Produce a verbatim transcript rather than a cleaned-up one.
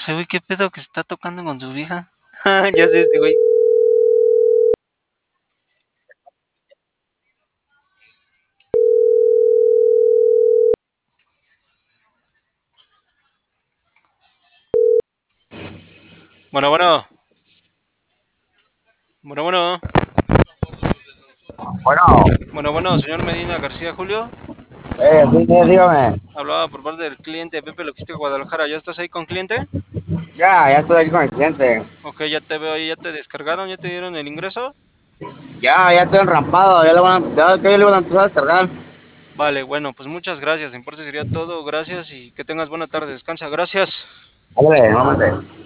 Ese güey, ¿qué pedo que se está tocando con su vieja? Ya sé este güey. Bueno, bueno. Bueno, bueno. Bueno, Bueno, bueno, señor Medina García Julio. eh, sí, sí, dígame. Hablaba por parte del cliente Pepe Logística Guadalajara. ¿Ya estás ahí con cliente? Ya, ya estoy aquí con el cliente. Ok, ya te veo ahí, ya te descargaron, ya te dieron el ingreso. Ya, ya estoy enrampado. Ya le van a, ya, que ya le van a empezar a descargar. Vale, bueno, pues muchas gracias. En parte sería todo. Gracias y que tengas buena tarde. Descansa. Gracias. Ándale, normalmente.